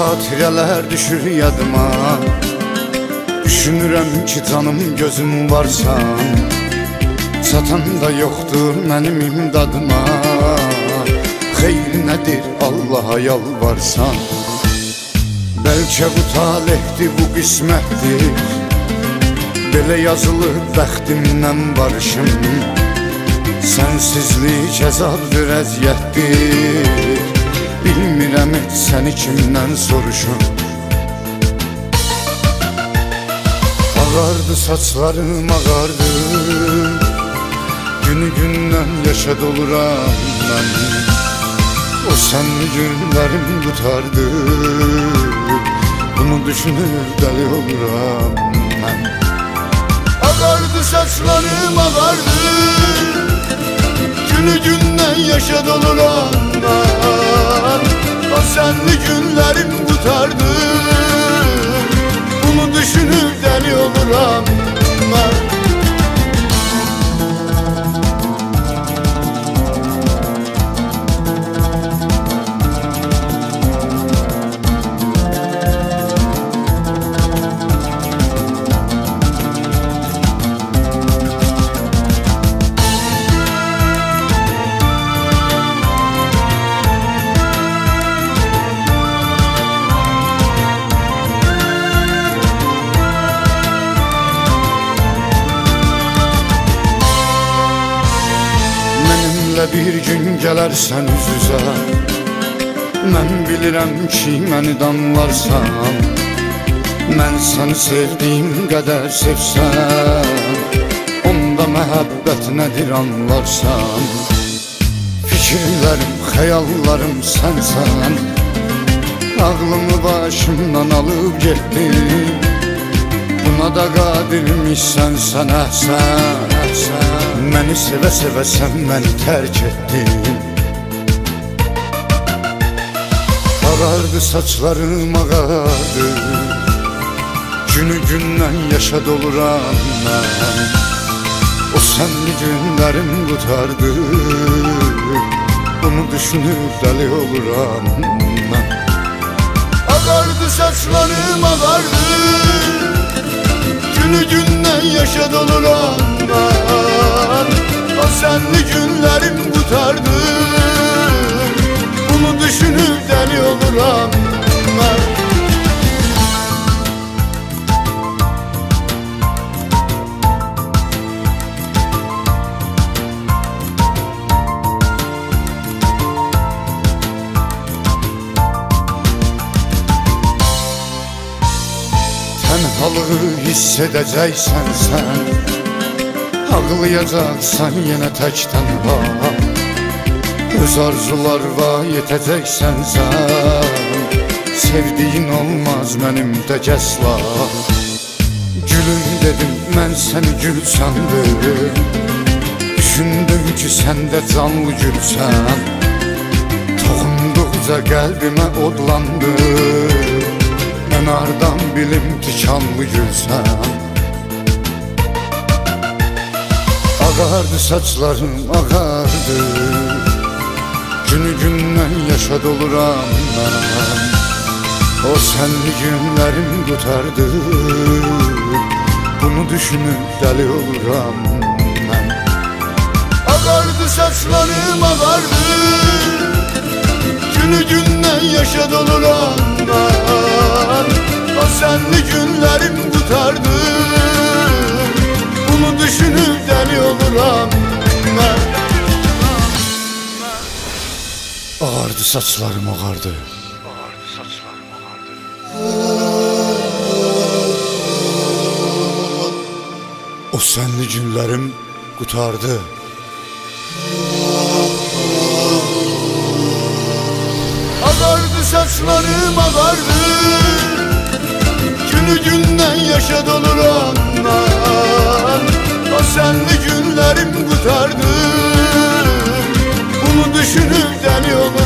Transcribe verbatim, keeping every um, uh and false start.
Xatirələr düşür yadıma, düşünürəm ki canım gözüm varsan, çatan da yoxdur mənim imdadıma. Xeyr nədir Allaha yalvarsan, bəlkə bu talihdir, bu qismətdir, belə yazılır bəxtimdən barışım. Sənsizlik əzabdır, əziyyətdir, bilmirəm heç səni kimdən soruşum. Ağardı saçlarım, ağardı, günü gündən yaşa doluram mən. O sənli günlərim qutardı, bunu düşünür dəli oluram mən. Ağardı saçlarım, ağardı, günü gündən yaşa doluram mən. O sənli günlərim qutardı, bunu düşünür dəli oluram mən. Bir gün gələrsən üz-üzə, mən bilirəm ki məni danlarsan. Mən səni sevdiyim qədər sevsən, onda məhəbbət nədir anlarsan. Fikirlərim, xəyallarım sənsən, ağlımı başımdan alıb getdin. Buna da qadirmişsən sən əhsən, əhsən. Məni sevə-sevə sən məni tərk etdin. Ağardı saçlarım, ağardı, günü gündən yaşa doluram mən. O sənli günlərim qutardı, bunu düşünüb dəli oluram mən. Ağardı saçlarım, ağardı, günü gündən yaşa doluram mən. O sənli günlərim qutardı, bunu düşünüb dəli oluram mən. Tənhalığı hiss edəcəksən sən, ağlayacaqsan yenə tək tənha. Öz arzularva yetəcəksən sən, sevdiyin olmaz mənim tək əsla. Gülüm dedim mən səni gül sandım, düşündüm ki sən də canlı gülsən. Toxunduqca qəlbimə odlandı, mən hardan bilim tikanlı gülsən. Ağardı saçlarım, ağardı, günü gündən yaşa doluram mən. O sənli günlərim qutardı, bunu düşünüb dəli oluram mən. Ağardı saçlarım, ağardı, günü gündən yaşa doluram mən. O sənli günlərim qutardı, bunu düşünüb dəli oluram mən. Ağardı saçlarım, ağardı, ağardı saçlarım, ağardı. O sənli günlərim qutardı. Ağardı saçlarım, ağardı, günü gündən yaşa doluram mən. O sənli günlərim qutardı, bunu düşünüb dəli oluram.